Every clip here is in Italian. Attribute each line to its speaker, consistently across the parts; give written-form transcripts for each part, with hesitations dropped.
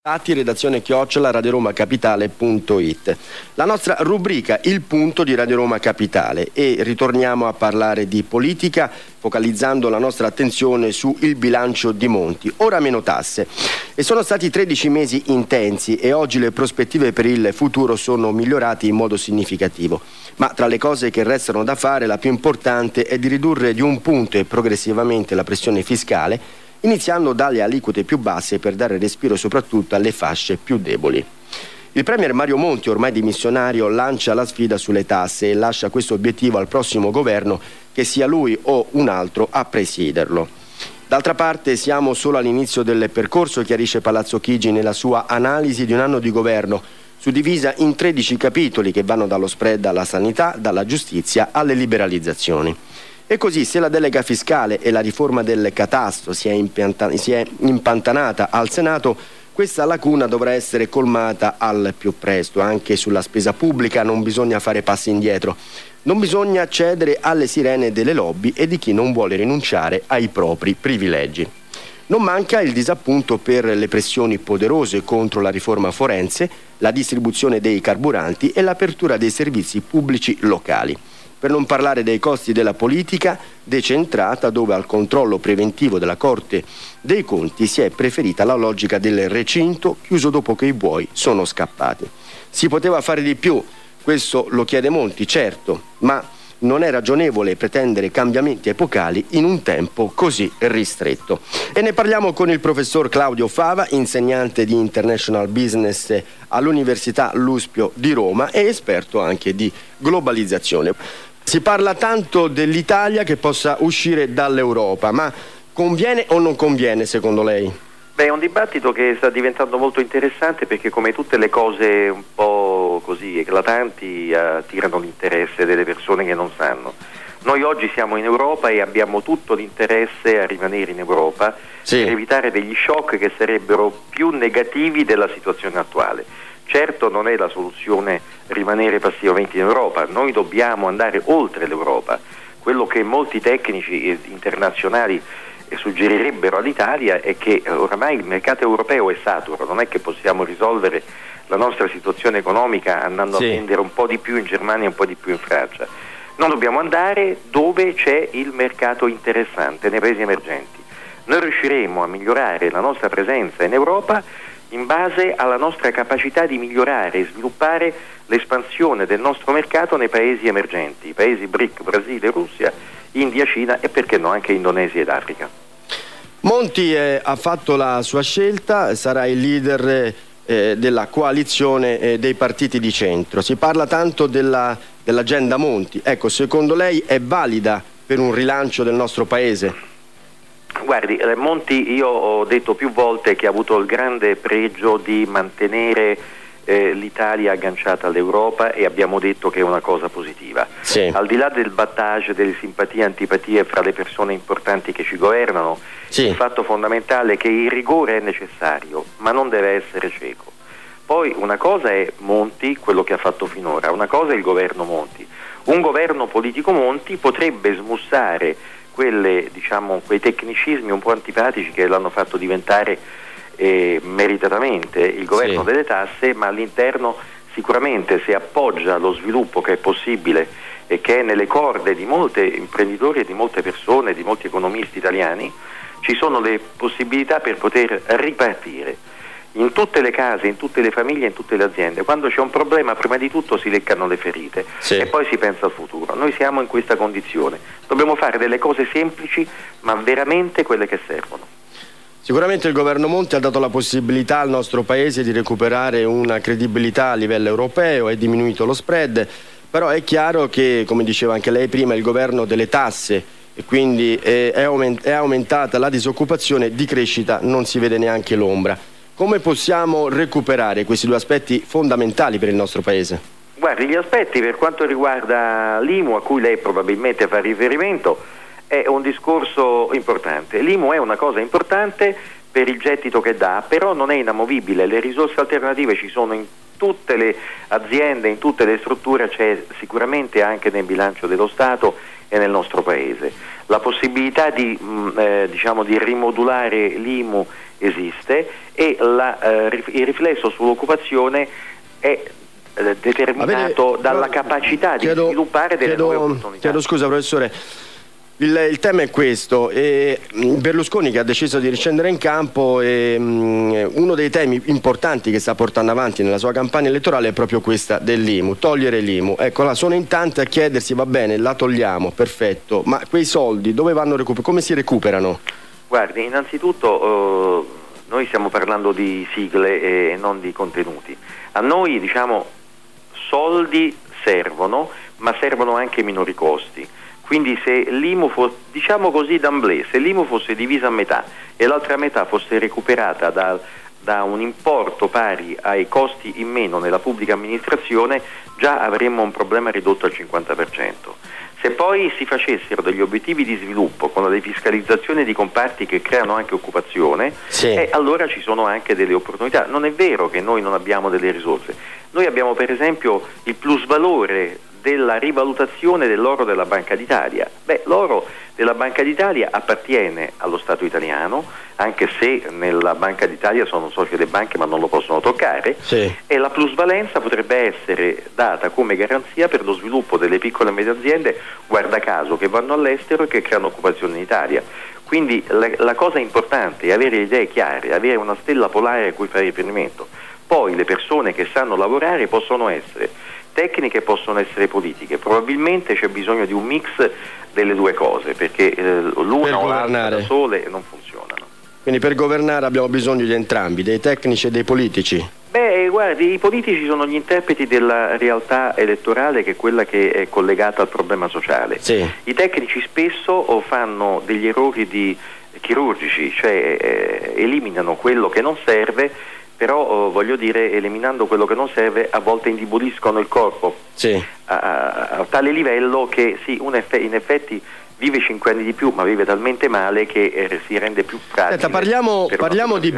Speaker 1: Redazione @radioromacapitale.it. La nostra rubrica Il punto di Radio Roma Capitale, e ritorniamo a parlare di politica focalizzando la nostra attenzione su il bilancio di Monti. Ora meno tasse. E sono stati 13 mesi intensi e oggi le prospettive per il futuro sono migliorate in modo significativo. Ma tra le cose che restano da fare, la più importante è di ridurre di un punto e progressivamente la pressione fiscale, iniziando dalle aliquote più basse per dare respiro soprattutto alle fasce più deboli. Il premier Mario Monti, ormai dimissionario, lancia la sfida sulle tasse e lascia questo obiettivo al prossimo governo, che sia lui o un altro a presiederlo. D'altra parte siamo solo all'inizio del percorso, chiarisce Palazzo Chigi nella sua analisi di un anno di governo, suddivisa in 13 capitoli che vanno dallo spread alla sanità, dalla giustizia alle liberalizzazioni. E così, se la delega fiscale e la riforma del catasto si è impantanata al Senato, questa lacuna dovrà essere colmata al più presto. Anche sulla spesa pubblica non bisogna fare passi indietro. Non bisogna cedere alle sirene delle lobby e di chi non vuole rinunciare ai propri privilegi. Non manca il disappunto per le pressioni poderose contro la riforma forense, la distribuzione dei carburanti e l'apertura dei servizi pubblici locali. Per non parlare dei costi della politica decentrata, dove al controllo preventivo della Corte dei Conti si è preferita la logica del recinto chiuso dopo che i buoi sono scappati. Si poteva fare di più, questo lo chiede Monti, certo, ma non è ragionevole pretendere cambiamenti epocali in un tempo così ristretto. E ne parliamo con il professor Claudio Fava, insegnante di International Business all'Università Luspio di Roma e esperto anche di globalizzazione. Si parla tanto dell'Italia che possa uscire dall'Europa, ma conviene o non conviene secondo lei?
Speaker 2: Beh, è un dibattito che sta diventando molto interessante, perché come tutte le cose un po' così eclatanti attirano l'interesse delle persone che non sanno. Noi oggi siamo in Europa e abbiamo tutto l'interesse a rimanere in Europa, per evitare degli shock che sarebbero più negativi della situazione attuale. Certo, non è la soluzione rimanere passivamente in Europa, noi dobbiamo andare oltre l'Europa. Quello che molti tecnici internazionali suggerirebbero all'Italia è che oramai il mercato europeo è saturo, non è che possiamo risolvere la nostra situazione economica andando a vendere un po' di più in Germania e un po' di più in Francia. Non dobbiamo andare dove c'è il mercato interessante, nei paesi emergenti. Noi riusciremo a migliorare la nostra presenza in Europa in base alla nostra capacità di migliorare e sviluppare l'espansione del nostro mercato nei paesi emergenti, i paesi BRIC, Brasile, Russia, India, Cina e perché no anche Indonesia ed Africa.
Speaker 1: Monti ha fatto la sua scelta, sarà il leader della coalizione dei partiti di centro. Si parla tanto dell'agenda Monti. Ecco, secondo lei è valida per un rilancio del nostro paese?
Speaker 2: Guardi, Monti, io ho detto più volte che ha avuto il grande pregio di mantenere l'Italia agganciata all'Europa, e abbiamo detto che è una cosa positiva. Al di là del battage, delle simpatie e antipatie fra le persone importanti che ci governano, il fatto fondamentale è che il rigore è necessario, ma non deve essere cieco. Poi una cosa è Monti, quello che ha fatto finora, una cosa è il governo Monti. Un governo politico Monti potrebbe smussare quei tecnicismi un po' antipatici che l'hanno fatto diventare meritatamente il governo delle tasse, ma all'interno sicuramente, se appoggia lo sviluppo che è possibile e che è nelle corde di molti imprenditori e di molte persone, di molti economisti italiani, ci sono le possibilità per poter ripartire. In tutte le case, in tutte le famiglie, in tutte le aziende, quando c'è un problema prima di tutto si leccano le ferite e poi si pensa al futuro. Noi siamo in questa condizione, dobbiamo fare delle cose semplici ma veramente quelle che servono.
Speaker 1: Sicuramente il governo Monti ha dato la possibilità al nostro paese di recuperare una credibilità a livello europeo, è diminuito lo spread, però è chiaro che, come diceva anche lei prima, il governo delle tasse, e quindi è aumentata la disoccupazione, di crescita non si vede neanche l'ombra. Come possiamo recuperare questi due aspetti fondamentali per il nostro paese?
Speaker 2: Guardi, gli aspetti per quanto riguarda l'IMU, a cui lei probabilmente fa riferimento, è un discorso importante. L'IMU è una cosa importante per il gettito che dà, però non è inamovibile. Le risorse alternative ci sono in tutte le aziende, in tutte le strutture, c'è sicuramente anche nel bilancio dello Stato e nel nostro paese. La possibilità di rimodulare l'IMU esiste e il riflesso sull'occupazione è determinato dalla capacità di sviluppare delle nuove opportunità.
Speaker 1: Chiedo scusa, professore. Il tema è questo, Berlusconi che ha deciso di riscendere in campo e uno dei temi importanti che sta portando avanti nella sua campagna elettorale è proprio questa dell'IMU, togliere l'IMU. Ecco, là sono in tanti a chiedersi, va bene, la togliamo, perfetto, ma quei soldi dove vanno recuperati? Come si recuperano?
Speaker 2: Guardi, innanzitutto noi stiamo parlando di sigle e non di contenuti. A noi, soldi servono, ma servono anche minori costi. Quindi se l'IMU se l'IMU fosse divisa a metà e l'altra metà fosse recuperata da un importo pari ai costi in meno nella pubblica amministrazione, già avremmo un problema ridotto al 50%. Se poi si facessero degli obiettivi di sviluppo con la defiscalizzazione di comparti che creano anche occupazione, allora ci sono anche delle opportunità. Non è vero che noi non abbiamo delle risorse. Noi abbiamo per esempio il plusvalore della rivalutazione dell'oro della Banca d'Italia. L'oro della Banca d'Italia appartiene allo Stato italiano, anche se nella Banca d'Italia sono soci delle banche ma non lo possono toccare, e la plusvalenza potrebbe essere data come garanzia per lo sviluppo delle piccole e medie aziende, guarda caso, che vanno all'estero e che creano occupazione in Italia. Quindi la cosa importante è avere le idee chiare, avere una stella polare a cui fare riferimento. Poi le persone che sanno lavorare possono essere tecniche, possono essere politiche. Probabilmente c'è bisogno di un mix delle due cose, perché l'una o l'altra da sole non funzionano.
Speaker 1: Quindi per governare abbiamo bisogno di entrambi, dei tecnici e dei politici?
Speaker 2: Guardi, i politici sono gli interpreti della realtà elettorale, che è quella che è collegata al problema sociale. I tecnici spesso fanno degli errori chirurgici, cioè eliminano quello che non serve, però eliminando quello che non serve a volte indeboliscono il corpo a tale livello che in effetti vive 5 anni di più, ma vive talmente male che si rende più fragile.
Speaker 1: Parliamo di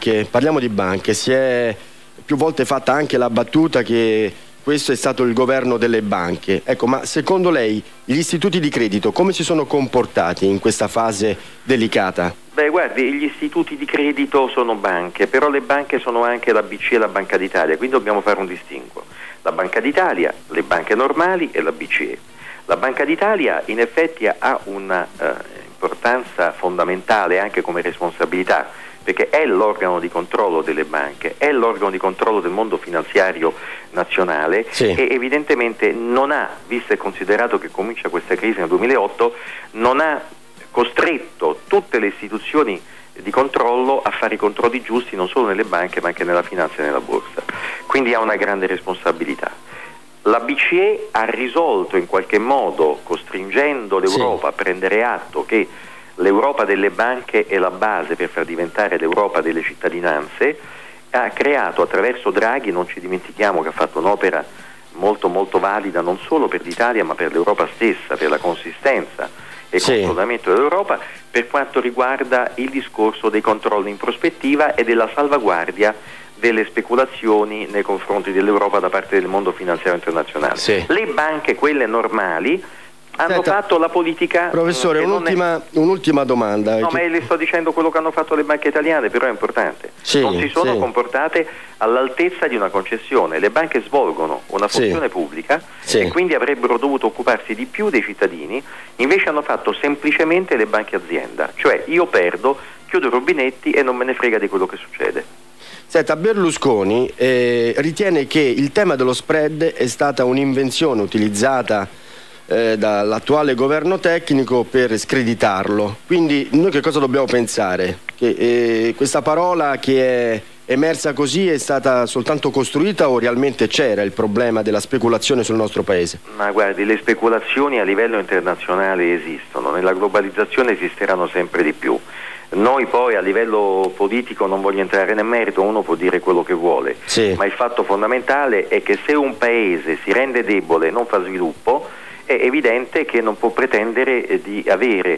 Speaker 1: banche. Si è più volte fatta anche la battuta che questo è stato il governo delle banche. Ecco, ma secondo lei gli istituti di credito come si sono comportati in questa fase delicata?
Speaker 2: Guardi, gli istituti di credito sono banche, però le banche sono anche la BCE e la Banca d'Italia, quindi dobbiamo fare un distinguo. La Banca d'Italia, le banche normali e la BCE. La Banca d'Italia in effetti ha una importanza fondamentale anche come responsabilità, perché è l'organo di controllo delle banche, è l'organo di controllo del mondo finanziario nazionale e evidentemente non ha, visto e considerato che comincia questa crisi nel 2008, non ha costretto tutte le istituzioni di controllo a fare i controlli giusti non solo nelle banche ma anche nella finanza e nella borsa. Quindi ha una grande responsabilità. La BCE ha risolto in qualche modo, costringendo l'Europa a prendere atto che l'Europa delle banche è la base per far diventare l'Europa delle cittadinanze, ha creato attraverso Draghi, non ci dimentichiamo che ha fatto un'opera molto molto valida non solo per l'Italia ma per l'Europa stessa, per la consistenza e consolidamento dell'Europa, per quanto riguarda il discorso dei controlli in prospettiva e della salvaguardia delle speculazioni nei confronti dell'Europa da parte del mondo finanziario internazionale. Le banche, quelle normali, hanno fatto la politica.
Speaker 1: Professore, un'ultima domanda.
Speaker 2: No, ma le sto dicendo quello che hanno fatto le banche italiane, però è importante. Non si sono comportate all'altezza di una concessione. Le banche svolgono una funzione pubblica e quindi avrebbero dovuto occuparsi di più dei cittadini, invece hanno fatto semplicemente le banche azienda, cioè io perdo, chiudo i rubinetti e non me ne frega di quello che succede.
Speaker 1: Senta, Berlusconi ritiene che il tema dello spread è stata un'invenzione utilizzata dall'attuale governo tecnico per screditarlo. Quindi noi che cosa dobbiamo pensare? Che questa parola che è emersa così è stata soltanto costruita o realmente c'era il problema della speculazione sul nostro paese?
Speaker 2: Ma guardi, le speculazioni a livello internazionale esistono, nella globalizzazione esisteranno sempre di più. Noi poi a livello politico non voglio entrare nel merito, uno può dire quello che vuole, ma il fatto fondamentale è che se un paese si rende debole e non fa sviluppo, è evidente che non può pretendere di avere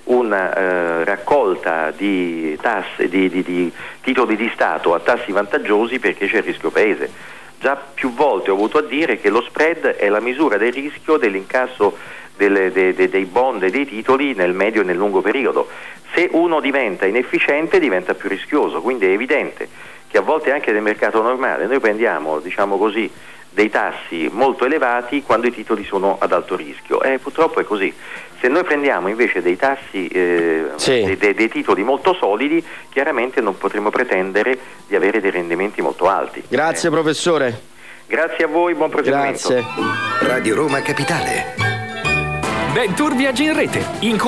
Speaker 2: una raccolta di tasse, di titoli di Stato a tassi vantaggiosi, perché c'è il rischio paese. Già più volte ho avuto a dire che lo spread è la misura del rischio dell'incasso dei bond e dei titoli nel medio e nel lungo periodo. Se uno diventa inefficiente diventa più rischioso, quindi è evidente che a volte anche nel mercato normale noi prendiamo, diciamo così, dei tassi molto elevati quando i titoli sono ad alto rischio, purtroppo è così. Se noi prendiamo invece dei tassi, dei titoli molto solidi, chiaramente non potremo pretendere di avere dei rendimenti molto alti.
Speaker 1: Grazie professore.
Speaker 2: Grazie a voi, buon proseguimento.
Speaker 1: Grazie.
Speaker 3: Radio Roma Capitale.
Speaker 4: Venture Viaggi in Rete.